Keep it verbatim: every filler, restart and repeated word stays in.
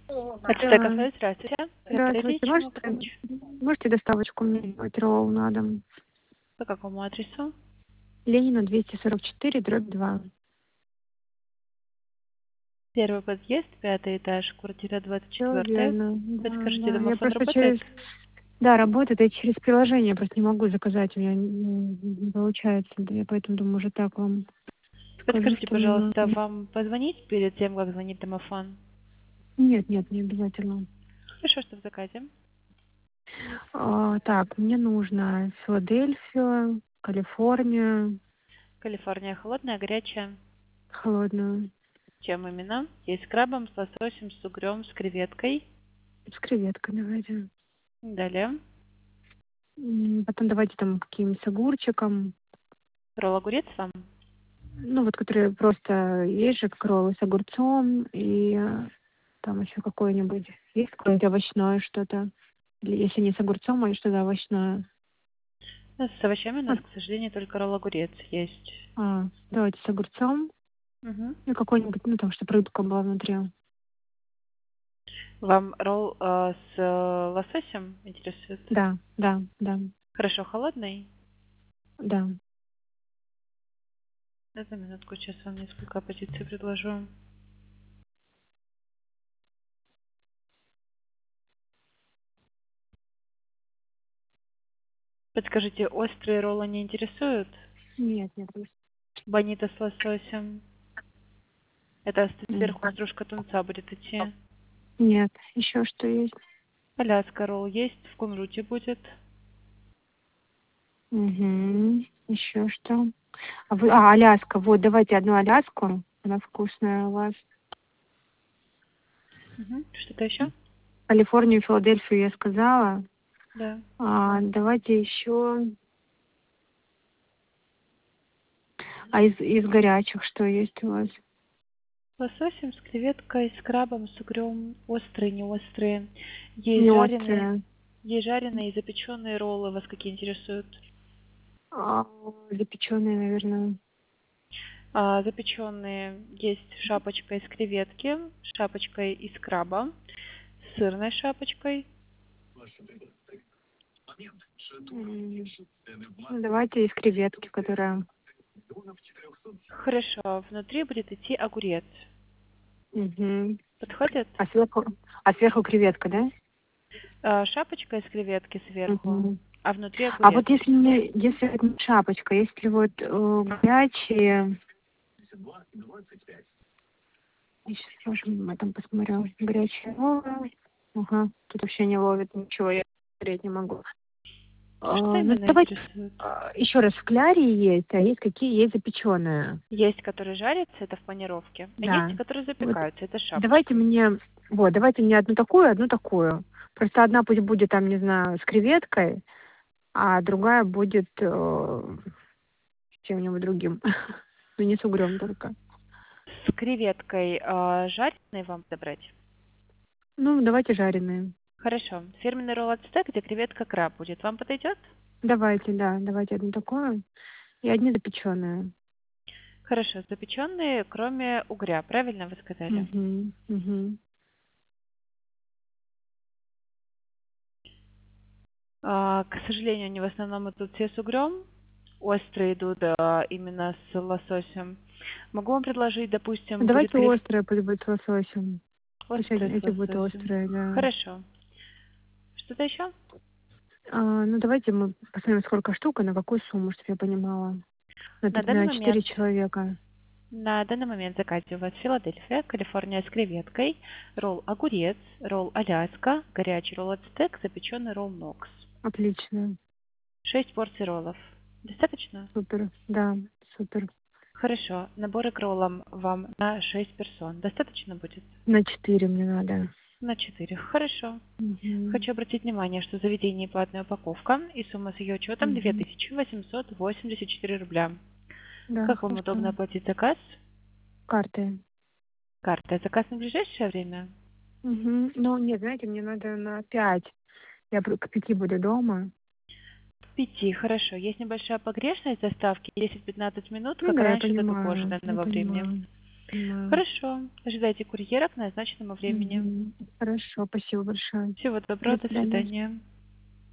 Ацтек Да. кафе, здравствуйте. Говорите, Здравствуйте. чем могу Можете, помочь? можете доставочку мне делать ролл на дом? По какому адресу? Ленина двести сорок четыре, дробь два. Первый подъезд, пятый этаж, квартира двадцать Все четвёртая. верно. Да, Подскажите, да. Я домофон просто работает? через... Да, работает. Я через приложение просто не могу заказать. У меня не, не получается. Да, я поэтому думаю, уже так вам скажу, Подскажите, что мне пожалуйста, нужно. вам позвонить перед тем, как звонит домофон? Нет, нет, не обязательно. Хорошо, что в заказе. А, так, мне нужно Филадельфию, Калифорнию, Калифорния холодная, горячая. холодную, Чем именно? Есть с крабом, с лососем, с угрем, с креветкой. с креветкой давайте. Далее. М, Потом давайте там каким-нибудь с огурчиком. Ролл огурец вам. Ну, вот которые просто есть же как роллы с огурцом и э, там еще какое-нибудь. Есть какое-нибудь овощное что-то? Или если не с огурцом, а что-то овощное. Ну, с овощами у А, нас, к сожалению, только ролл огурец есть. а, давайте с огурцом. Мгм. И какой-нибудь, ну там, чтобы рыбка была внутри. Вам ролл э, с э, лососем интересует? Да, да, да, Хорошо, холодный? да. Одну минутку, сейчас вам несколько позиций предложу. Подскажите, острые роллы не интересуют? Нет, нет. Бонита с лососем. Это М. сверху стружка тунца будет идти. Нет, еще что есть? Аляска ролл есть, в кунжуте будет. Угу. Еще что? А, вы, а, Аляска. Вот, давайте одну Аляску. Она вкусная у вас. Мгм. Что-то еще? Калифорнию, Филадельфию я сказала. Да. А, давайте еще. А из, из горячих что есть у вас? Лососем с креветкой, с крабом, с угрем. Острые, не острые. Есть Не жареные, острые. есть жареные и запеченные роллы. Вас какие интересуют? А, запеченные, наверное. А, запеченные есть шапочка из креветки, шапочкой из краба, с сырной шапочкой. М, ну, давайте из креветки, которая. Хорошо, внутри будет идти огурец. Угу. Подходит? А сверху, а сверху креветка, да? А, шапочка из креветки сверху, Угу. а внутри А огурец. вот если мне, если это не шапочка, если вот э, горячие, сейчас тоже я там посмотрю, горячие роллы. Ага, тут вообще не ловит ничего, я смотреть не могу. Что А, ну именно давайте интересует? а, еще раз, в кляре есть, а есть какие есть запеченные. Есть, которые жарятся, это в панировке, а есть, Да. которые Вот запекаются, это с давайте шапочкой. мне, вот, давайте мне одну такую, одну такую. Просто одна пусть будет там, не знаю, с креветкой, а другая будет э, с чем-нибудь другим. Ну, не с угрем только. С креветкой а, жареной вам подобрать? Ну, давайте жареные. Хорошо. Фирменный ролл ацтек, где креветка краб будет. Вам подойдет? Давайте, да, давайте одну такую. И одни запеченные. Хорошо. Запеченные, кроме угря, правильно вы сказали? Угу, угу. А, к сожалению, они в основном идут все с угрем. Острые идут а, именно с лососем. Могу вам предложить, допустим, будет Давайте крев... острые пусть будет с лососем. Пусть острые с эти будут лососем. острые, да. Хорошо. Что-то еще? А, ну, давайте мы посмотрим, сколько штук и на какую сумму, чтобы я понимала. На, На пят- данный на четыре момент, человека. на данный момент в заказе у вас Филадельфия, Калифорния с креветкой, ролл огурец, ролл Аляска, горячий ролл ацтек, запеченный ролл Нокс. Отлично. Шесть порций роллов. Достаточно? Супер. Да, супер. Хорошо. Наборы к роллам вам на шесть персон. Достаточно будет? На четыре мне надо. На четыре. Хорошо. Угу. Хочу обратить внимание, что в заведении платная упаковка и сумма с ее учетом две Угу. тысячи восемьсот восемьдесят четыре рубля. Да, Как вам хорошо. удобно оплатить заказ? Карты. Карта. Заказ на ближайшее время? Угу. Ну, нет, знаете, мне надо на пять. Я пр- к пяти буду дома. К пяти. Хорошо. Есть небольшая погрешность доставки. десять-пятнадцать минут, Ну как да, я раньше до понимаю. Я положенного времени. понимаю. Понимаю. Хорошо. Ожидайте курьера к назначенному времени. Мгм. Хорошо, спасибо большое. Всего До доброго, до свидания. свидания.